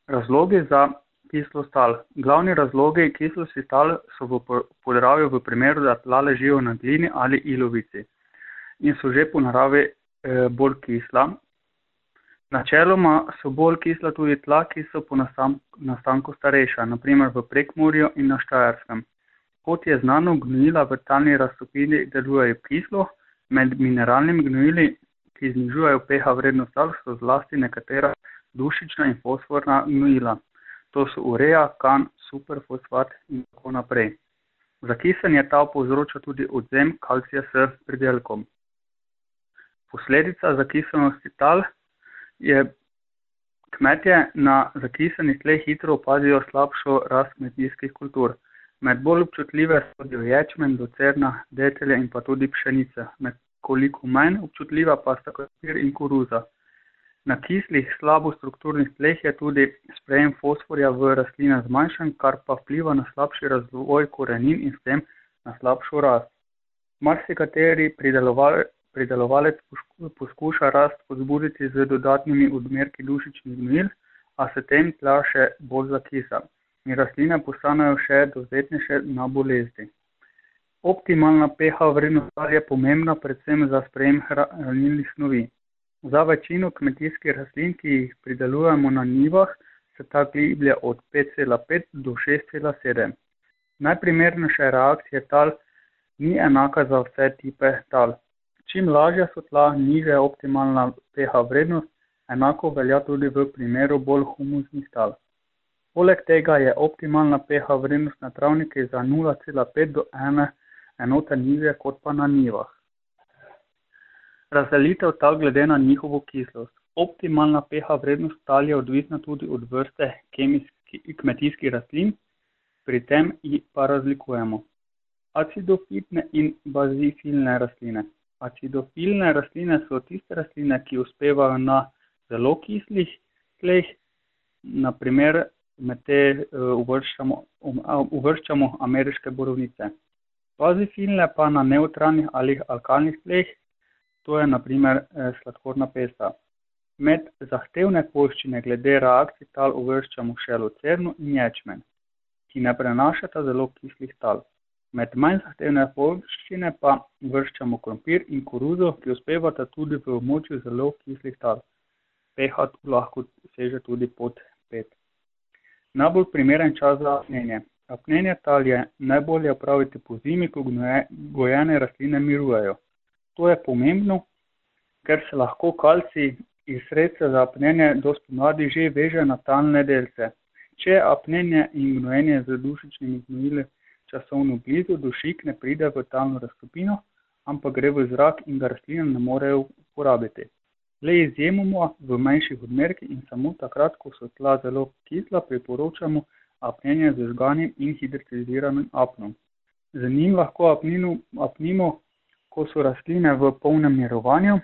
Razlogi za kislost tal. Glavni razlogi kislosti tal so v Podravju v primeru, da tla ležijo na glini ali ilovici in so že po naravi bolj kisla. Načeloma so bolj kisla tudi tla, ki so po nastanku starejša, naprimer v Prekmurju in na Štajerskem. Kot je znano, gnojila v talni raztopini delujejo kislo, med mineralnimi gnojili, ki znižujejo pH vrednost tal, so zlasti nekatera dušična in fosforna gnojila. To so urea, kan, superfosfat in tako naprej. Zakisanje tal povzroča tudi odvzem kalcija s pridelkom. Posledica zakisanosti tal je kmetje na zakisanih tleh hitro opazijo slabšo rast kmetijskih kultur. Med bolj občutljive sodijo ječmen, lucerna, detelje in pa tudi pšenica. Nekoliko manj občutljiva pa sta krompir in koruza. Na kislih, slabo strukturnih tleh je tudi sprejem fosforja v rastline zmanjšan, kar pa vpliva na slabši razvoj korenin in s tem na slabšo rast. Marsikateri pridelovalec poskuša rast spodbuditi z dodatnimi odmerki dušičnih gnojil, a se tem tla še bolj zakisa in rastline postanejo še dovzetnejše na bolezni. Optimalna pH vrednost tal je pomembna predvsem za sprejem hranilnih snovi. Za večino kmetijskih rastlin, ki jih pridelujemo na njivah, se ta giblje od 5,5 do 6,7. Najprimernejša reakcija tal ni enaka za vse tipe tal. Čim lažja so tla, nižja je optimalna pH vrednost, enako velja tudi v primeru bolj humusnih tal. Poleg tega je optimalna pH vrednost na travnikih za 0,5 do 1 enote nižja kot pa na njivah. Razdelitev tal glede na njihovo kislost. Optimalna pH vrednost tal je odvisna tudi od vrste kmetijskih rastlin, pri tem pa razlikujemo acidofitne in bazifilne rastline. Acidofilne rastline so tiste rastline, ki uspevajo na zelo kislih tleh, naprimer med te uvrščamo ameriške borovnice. Bazifilne pa na nevtralnih ali alkalnih tleh, to je naprimer sladkorna pesta. Med zahtevne poljščine glede reakcij tal uvrščamo še lucerno in ječmen, ki ne prenašata zelo kislih tal. Med manj zahtevne poljščine pa uvrščamo krompir in koruzo, ki uspevata tudi v območju zelo kislih tal. pH tu lahko seže tudi pod 5. Najbolj primeren čas za apnenje. Apnenje tal je najbolje opraviti po zimi, ko gojene rastline mirujejo. To je pomembno, ker se lahko kalcij iz sredstva za apnenje do spomladi že veže na talne delce. Če apnenje in gnojenje z dušičnimi gnojili časovno blizu, dušik ne pride v talno raztopino, ampak gre v zrak in ga rastline ne morejo uporabiti. Le izjemoma v manjših odmerkih in samo takrat, ko so tla zelo kisla, priporočamo apnenje z žganim in hidratiziranim apnom. Z njim lahko apnimo, ko so rastline v polnem mirovanju,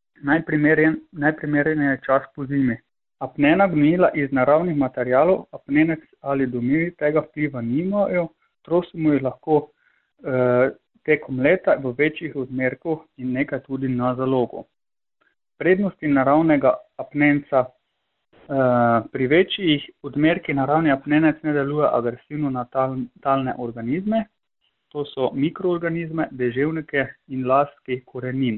najprimeren je čas po zimi. Apnena gnojila iz naravnih materialov, apnenec ali domiri tega vpliva nimajo, trosimo jih lahko tekom leta v večjih odmerkih in nekaj tudi na zalogo. Prednosti naravnega apnenca. Pri večjih odmerkih naravni apnenec ne deluje agresivno na talne organizme, to so mikroorganizme, deževnike in lastki korenin.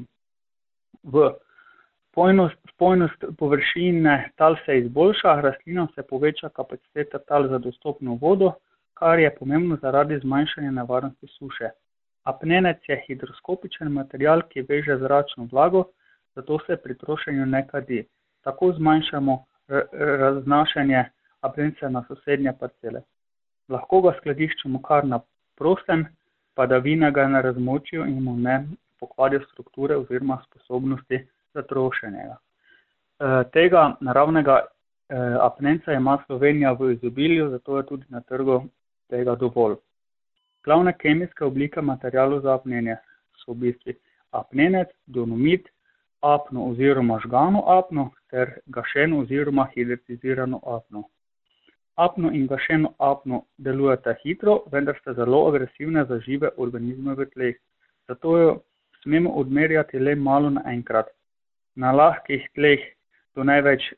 Vpojnost površine tal se izboljša, rastlinam se poveča kapaciteta tal za dostopno vodo, kar je pomembno zaradi zmanjšanja nevarnosti suše. Apnenec je hidroskopičen material, ki veže zračno vlago, zato se pri trošenju ne kadi. Tako zmanjšamo raznašanje apnenca na sosednje parcele. Lahko ga skladiščimo kar na prostem, padavine ga ne razmočijo in mu ne pokvarijo strukture oziroma sposobnosti za trošenje. Tega naravnega apnenca ima Slovenija v izobilju, zato je tudi na trgu tega dovolj. Glavne kemijske oblike materialov za apnenje so v bistvu apnenec, dolomit, apno oziroma žgano apno ter gašeno oziroma hidratizirano apno. Apno in gašeno apno delujeta hitro, vendar sta zelo agresivne za žive organizme v tleh. Zato jo smemo odmerjati le malo naenkrat. Na lahkih tleh do največ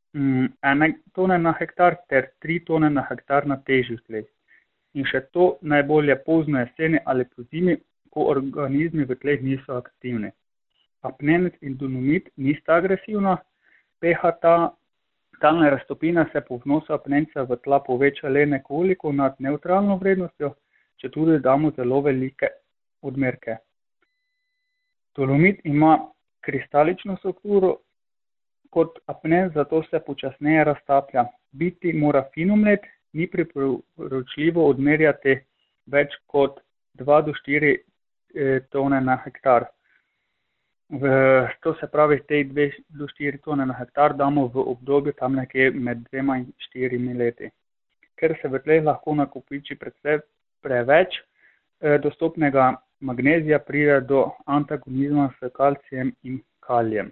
1 tone na hektar ter 3 tone na hektar na težjih tleh. In še to najbolje pozno jeseni ali pozimi, ko organizmi v tleh niso aktivni. Apnenec in dolomit nista agresivna, pH talne raztopine se po vnosu apnenca v tla poveča le nekoliko nad nevtralno vrednostjo, če tudi damo zelo velike odmerke. Dolomit ima kristalično strukturo kot apnenc, zato se počasneje raztaplja. Biti mora finomlet, ni priporočljivo odmerjati več kot 2 do 4 tone na hektar. To se pravi, te 2 do 4 tone na hektar damo v obdobju tam nekje med 2 in 4 leti. Ker se v tleh lahko nakopiči preveč dostopnega magnezija, pride do antagonizma s kalcijem in kalijem.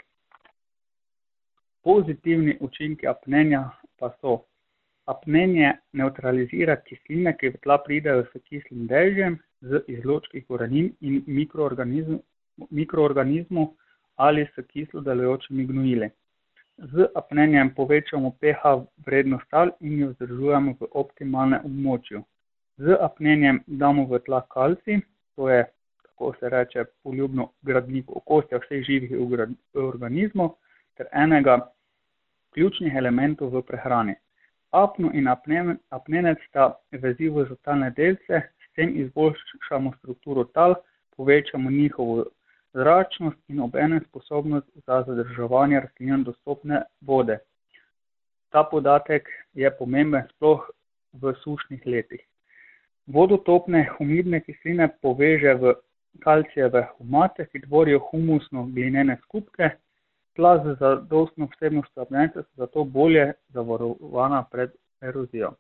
Pozitivni učinki apnenja pa so: apnenje nevtralizira kisline, ki v tla pridejo s kislim dežjem, z izločki korenin in mikroorganizmov ali s kislo delujočimi gnojili. Z apnenjem povečamo pH vrednost tal in jo vzdržujemo v optimalnem območju. Z apnenjem damo v tla kalcij, to je, kako se reče poljubno, gradnik okostja vseh živih organizmov ter enega ključnih elementov v prehrani. Apno in apnenec sta vezivo za talne delce, s tem izboljšamo strukturo tal, povečamo njihovo zračnost in obenem sposobnost za zadrževanje rastlinam dostopne vode. Ta podatek je pomemben sploh v sušnih letih. Vodotopne humidne kisline poveže v kalcijeve humate, ki tvorijo humusno-glinene skupke. Tla z zadostno vsebnostjo apnenca so zato bolje zavarovana pred erozijo.